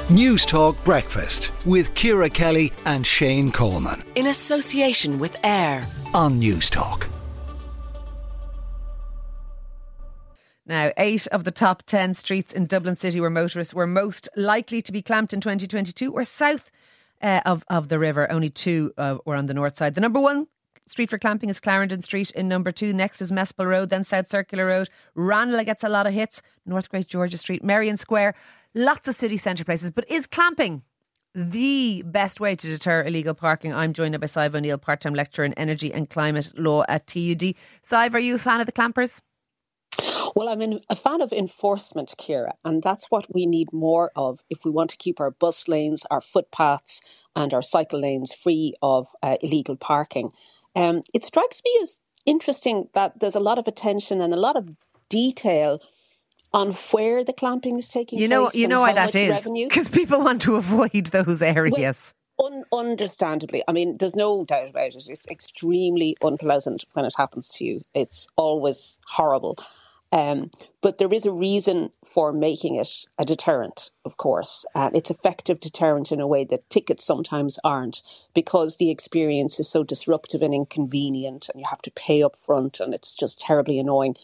News Talk Breakfast with Ciara Kelly and Shane Coleman. In association with AIR On News Talk. Now, 8 of the top 10 streets in Dublin City where motorists were most likely to be clamped in 2022 were south of the river. Only 2 were on the north side. The number 1 street for clamping is Clarendon Street in number 2. Next is Mespel Road, then South Circular Road. Ranelagh gets a lot of hits. North Great Georgia Street, Merrion Square. Lots of city centre places. But is clamping the best way to deter illegal parking? I'm joined by Sive O'Neill, part-time lecturer in energy and climate law at TUD. Sive, are you a fan of the clampers? Well, I'm a fan of enforcement, Ciara, and that's what we need more of if we want to keep our bus lanes, our footpaths and our cycle lanes free of illegal parking. It strikes me as interesting that there's a lot of attention and a lot of detail on where the clamping is taking place. You know why that is? Because people want to avoid those areas. Well, understandably. I mean, there's no doubt about it. It's extremely unpleasant when it happens to you. It's always horrible. But there is a reason for making it a deterrent, of course. And it's effective deterrent in a way that tickets sometimes aren't, because the experience is so disruptive and inconvenient and you have to pay up front and it's just terribly annoying.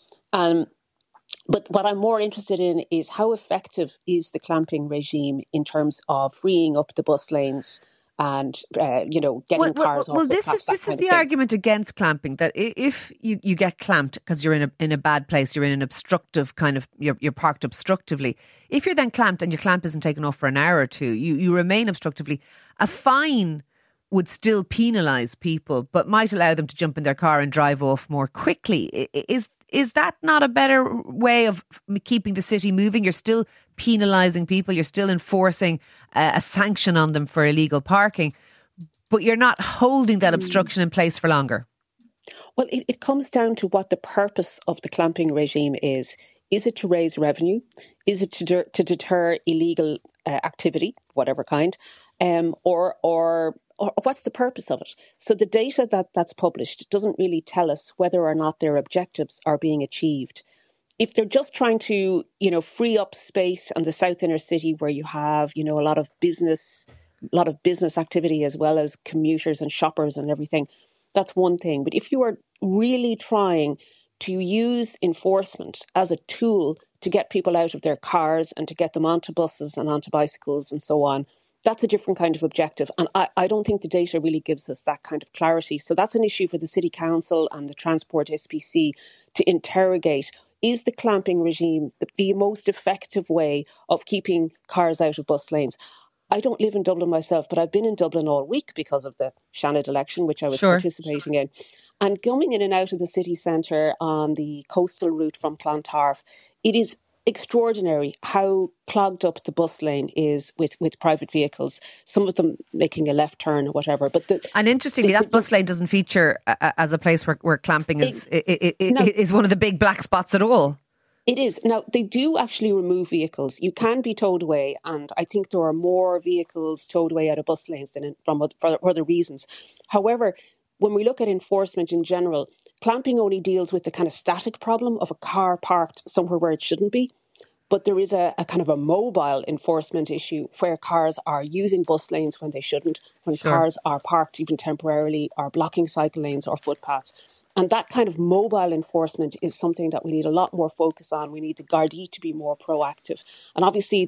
But what I'm more interested in is how effective is the clamping regime in terms of freeing up the bus lanes and, getting cars off. Well, this is the argument against clamping, that if you get clamped because you're in a bad place, you're in an obstructive kind of, you're parked obstructively. If you're then clamped and your clamp isn't taken off for an hour or two, you remain obstructively. A fine would still penalise people, but might allow them to jump in their car and drive off more quickly. Is that not a better way of keeping the city moving? You're still penalising people, you're still enforcing a sanction on them for illegal parking, but you're not holding that obstruction in place for longer. Well, it comes down to what the purpose of the clamping regime is. Is it to raise revenue? Is it to deter illegal activity, whatever kind? Or what's the purpose of it? So the data that's published doesn't really tell us whether or not their objectives are being achieved. If they're just trying to, free up space on the south inner city where you have, a lot of business activity as well as commuters and shoppers and everything, that's one thing. But if you are really trying to use enforcement as a tool to get people out of their cars and to get them onto buses and onto bicycles and so on, that's a different kind of objective. And I don't think the data really gives us that kind of clarity. So that's an issue for the City Council and the Transport SPC to interrogate. Is the clamping regime the most effective way of keeping cars out of bus lanes? I don't live in Dublin myself, but I've been in Dublin all week because of the Shannon election, which I was participating in. And going in and out of the city centre on the coastal route from Clontarf, it is extraordinary how clogged up the bus lane is with private vehicles, some of them making a left turn or whatever. And interestingly, that bus lane doesn't feature as a place where clamping is one of the big black spots at all. It is. Now, they do actually remove vehicles. You can be towed away, and I think there are more vehicles towed away out of bus lanes than for other reasons. However, when we look at enforcement in general, clamping only deals with the kind of static problem of a car parked somewhere where it shouldn't be. But there is a kind of a mobile enforcement issue where cars are using bus lanes when they shouldn't, when cars are parked even temporarily, or blocking cycle lanes or footpaths. And that kind of mobile enforcement is something that we need a lot more focus on. We need the Gardaí to be more proactive. And obviously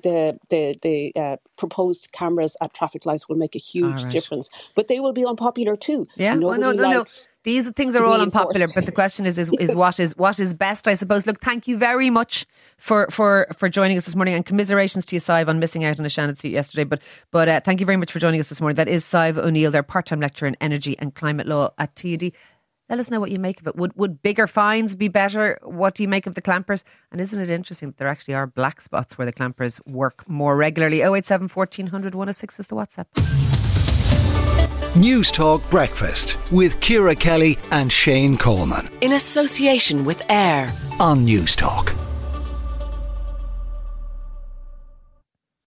the proposed cameras at traffic lights will make a huge difference. But they will be unpopular too. Yeah, no. These things are all unpopular, but the question is what is best, I suppose. Look, thank you very much for joining us this morning, and commiserations to you, Sive, on missing out on a Shannon seat yesterday. But thank you very much for joining us this morning. That is Sive O'Neill, their part-time lecturer in energy and climate law at TUD. Let us know what you make of it. Would bigger fines be better? What do you make of the clampers? And isn't it interesting that there actually are black spots where the clampers work more regularly? 087 1400 106 is the WhatsApp. News Talk Breakfast with Ciara Kelly and Shane Coleman. In association with AIR On News Talk.